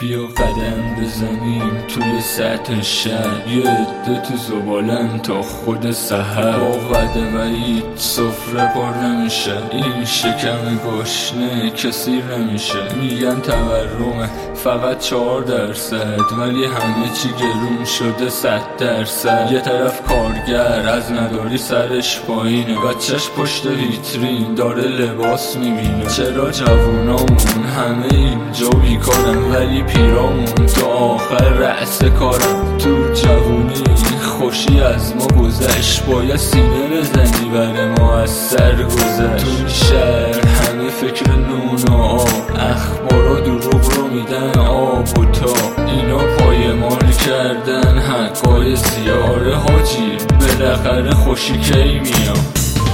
بیا قدم بزنیم توی سطح شهر، یه عده تو زبالن تا خود سحر. با قدم هیچ سفره پر نمیشه، این شکم گشنه کسی نمیشه. میگن تورمه فقط 4%، ولی همه چی گرون شده 100%. یه طرف کارگر از نداری سرش پایینه، بچهش پشت ویترین داره لباس میبینه. چرا جوونامون همه اینجا بیکارن، ولی پیرامون تا آخر رأس کارن. تو جوونی خوشی از ما گذشت، باید سینه بزنی بر ما از سر گذشت. تو شهر همه فکر نون و آب، اخبارا دروغ رو میدن آب و تا. اینا پایمال کردن حقای زیاره حاجی، بالاخره خوشی کی میام.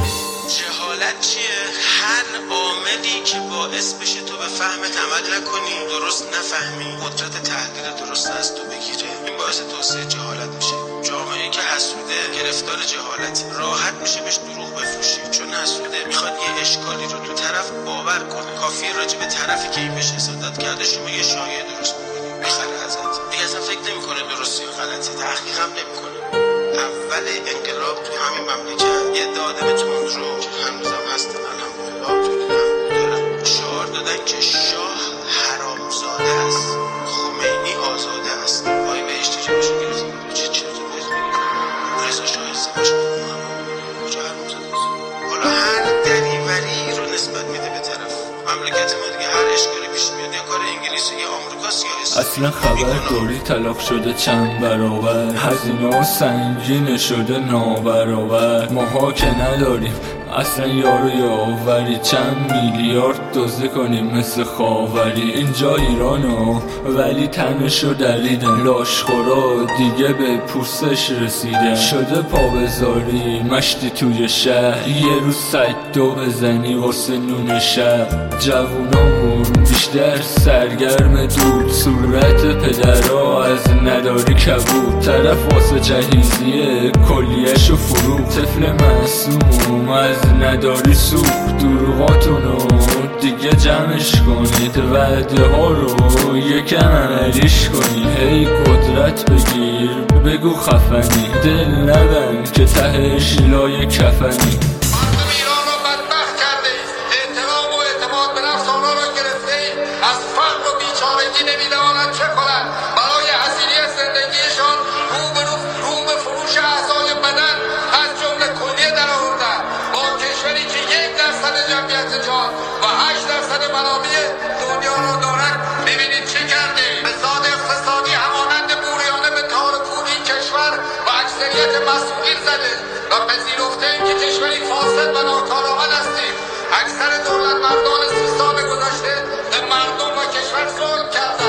جهالت چیه؟ هر عاملی که باعث بشه تو به فهمت عمل نکنی، درست نفهمی، قدرت تحلیل درست از تو بگیره، این باعث توسعه جهالت میشه. جامعه که حسوده گرفتار جهالتی، راحت میشه بهش دروغ بفروشی، چون حسوده میخواد یه اشکالی رو تو طرف باور کنه. کافیه راجع به طرفی که این بهش حسادت کرده شما یه شایعه درست میکنی، میخره ازت، دیگه اصلا فکر نمیکنه درستی یا غلطی، تحقیق هم نمیکنه. اول انقلاب تو همین مملکت یه داده به تندرو که هنوزم هستن الحمدلله تو دیدن دارن شعار دادن که شاه حرامزاده است، خمینی آزاده است. پای بهشتی که باشون گرفتیم چه چرت و پرت میگن، رضا شاه ازدواج کنم کجا حرامزاده است. حالا هر دریوری رو نسبت میده به طرف. مملکت ما دیگه هر اشکالی پیش میاد یا کار انگلیسی یا آمریکاست یا اصلا خبرداری طلاق شده چند برابر، هزینه سنگین شده نابرابر. ماها که نداریم اصلا یارو یاوری، چند میلیارد دوزه کنیم مثل خاوری. اینجا ایرانو ولی تنشو دریدن، لاشخورا دیگه به پوستش رسیدن. شده پا بذاری مشتی توی شهر، یه روز سگدو بزنی واسه نون شب. جوونامون بیشتر سرگرم دود، صورت پدرها از نداری کبود. طرف واسه جهیزیه کلیهشو فروخت، طفل معصوم از نداری سوخت. دروغاتونو دیگه جمعش کنید، وعده ها رو یکم عملیش کنید. هی قدرت بگیر بگو خفنی، دل نبند که تهش لای کفنی. از فقر و بیچارگی نمیدانند چه کنند، برای حصیلی زندگیشان رو به فروش اعضای بدن از جمله کلیه در آوردند. با کشوری که 1% جمعیت جهان و 8% منابع دنیا را دارد، ببینید چه کرده. فساد اقتصادی همانند موریانه به تار پولی کشور و اکثریت مسئولین زده و پذیرفته اینکه کشوری فاسد و ناکارآمد هستیم. اکثر دولت مردان 30 سال گذشته به مردم و کشور ظلم کردند.